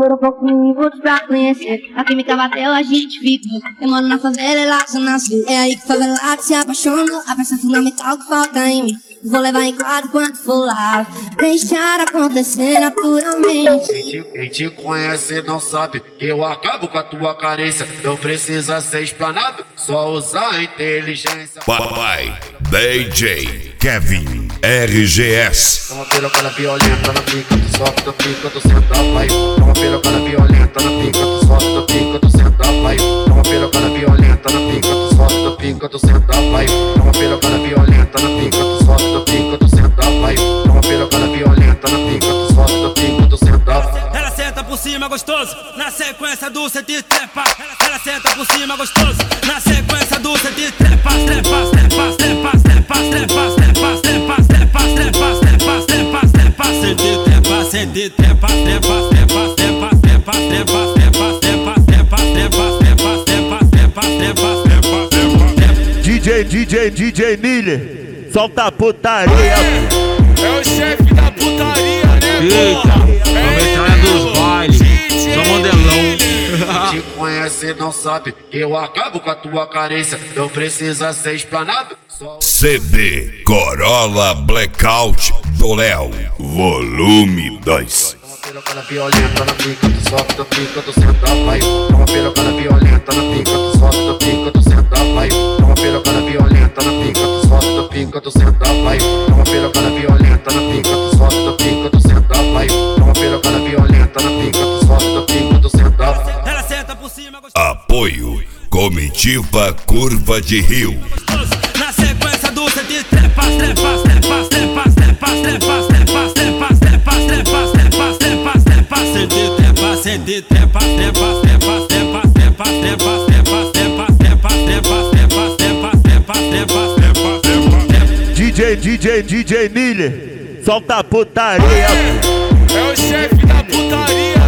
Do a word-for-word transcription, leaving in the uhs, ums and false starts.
Foram poucos minutos pra conhecer. A química bateu, a gente ficou. Eu moro na favela, ela só nasceu. É aí que favelado se apaixonou. A peça fundamental que falta em mim. Vou levar em quadro quando for lá. Deixar acontecer naturalmente. Quem te, quem te conhece não sabe que eu acabo com a tua carência. Não precisa ser explanado, só usar a inteligência. Papai D J Kevin R G S. Toma pirocada violenta na pica, tu sobe, tu pica, tu senta, vai. Toma pirocada violenta na pica, tu sobe, tu pica, tu senta, vai. Toma pirocada violenta na pica, tu sobe, tu pica, tu senta, vai. Toma pirocada violenta na pica, tu sobe, tu pica, tu senta, vai. Toma pirocada violenta na pica, tu sobe, tu pica, tu senta, vai. Ela senta por cima gostoso, na sequência do cê te trepa. Ela senta por cima gostoso, na sequência do cê te trepa. Trepa, trepa, trepa, trepa, trepa, trepa, trepa, trepa, trepa, trepa, trepa, trepa, cê te trepa, cê te trepa, trepa, trepa, trepa, trepa, trepa, trepa, trepa, trepa, trepa, trepa, trepa, trepa, trepa, trepa, trepa. D J, D J, D J Miller, solta a putaria. É o chefe da putaria, né, eita, a metralha dos bailes, sou modelão. Quem te conhece não sabe que eu acabo com a tua carência. Não precisa ser explanado, só... C D Corolla Blackout do Léo, volume dois. Toma pirocada violenta na pica, tu sobe, tu pica, tu senta, vai. Toma pirocada violenta na pica, tu sobe, tu pica, tu senta, vai. Toma pirocada violenta na pica, tu sobe, tu pica, tu senta, vai. Toma pirocada violenta na pica, tu sobe, tu pica, tu senta, vai. Toma pirocada violenta na pica, tu sobe, tu pica, tu senta, vai. Ela senta por cima gostoso, Apoio Comitiva Curva de Rio. na sequência do cê te trepa. Trepa, trepa, trepa, trepa, trepa, trepa, trepa, trepa, trepa, trepa, trepa, trepa, cê te trepa, cê te trepa, trepa, trepa, trepa, trepa, trepa, trepa, trepa, trepa, trepa, trepa, trepa, trepa, trepa, trepa, trepa. D J, D J, D J Miller, solta a putaria. É o chefe da putaria,